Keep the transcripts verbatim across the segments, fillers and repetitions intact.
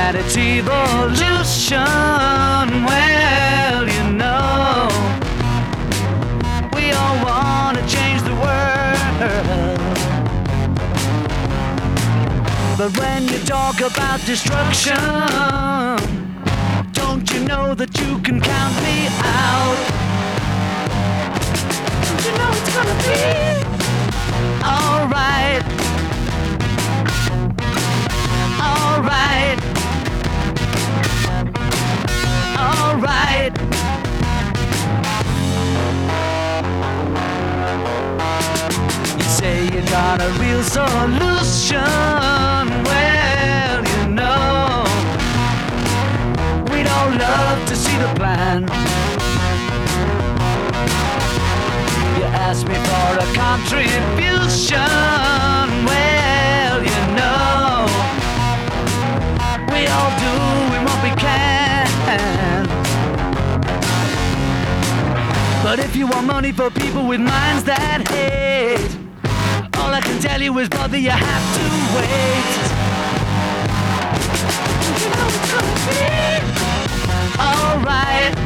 that it's evolution. Well, you know, we all want to change the world. But when you talk about destruction, don't you know that you can count me out? Don't you know it's gonna be alright? Alright. Alright. You say you got a real solution. Well, you know, we'd all love to see the plan. You ask me for a contribution. Well, you know, we all doing what we can. But if you want money for people with minds that hate, all I can tell you is, brother, you have to wait. You know it's gonna be alright.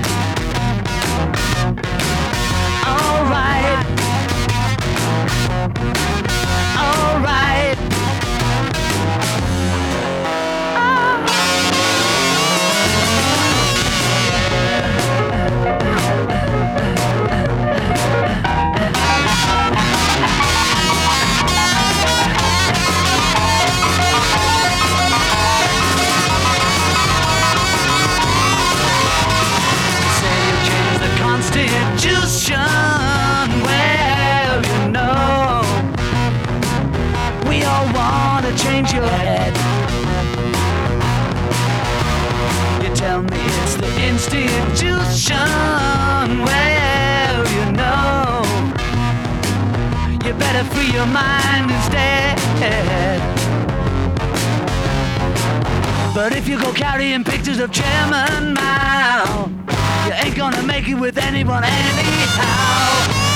Alright. Alright. Constitution, well, you know, we all want to change your head. You tell me it's the institution, well, you know, you better free your mind instead. But if you go carrying pictures of Chairman Mao, you ain't gonna make it with anyone anyhow.